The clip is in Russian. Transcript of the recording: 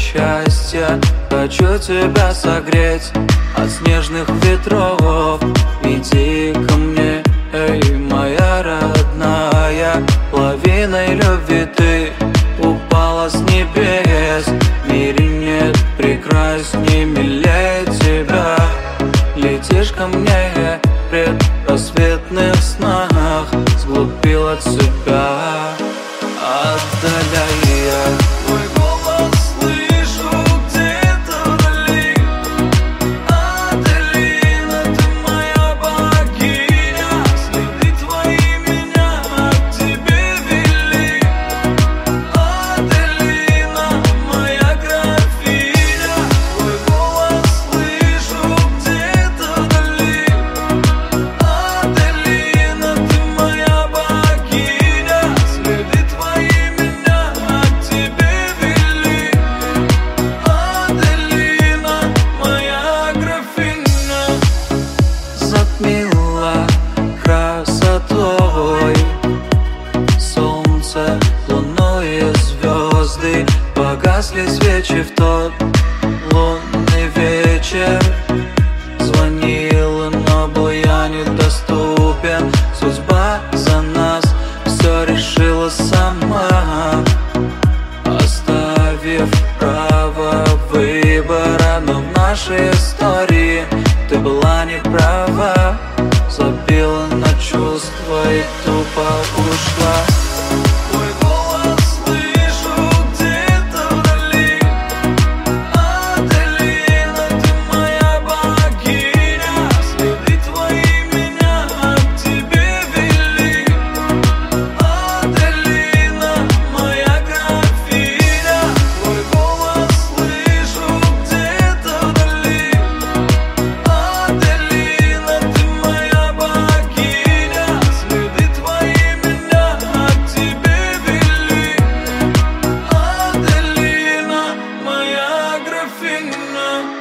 счастья. Хочу тебя согреть от снежных ветров. Иди ко мне, эй, моя родная. Лавиной любви ты упала с небес. В мире нет прекрасней, милее тебя. Летишь ко мне в предрассветных снах, сглупил от себя, отдаляя. Твой голос слышу где-то вдали. Аделина, ты моя богиня. Следы твои меня к тебе вели. Аделина, моя графиня. Твой голос слышу где-то вдали. Аделина, ты моя богиня. Следы твои меня к тебе вели. Аделина, моя графиня. Затмила красотой солнце, луну и звезды. Погасли свечи в тот лунный вечер. Звонила, но был я недоступен. Судьба за нас все решила сама, оставив право выбора. Но в нашей истории ты была не права. Забила на чувства и тупо ушла. Твой голос слышу где-то вдали. Аделина, ты моя богиня. Следы твои меня к тебе вели. Аделина, моя графиня. Твой голос слышу где-то вдали. Аделина, ты моя богиня. Следы твои меня к тебе вели. Аделина, моя графиня.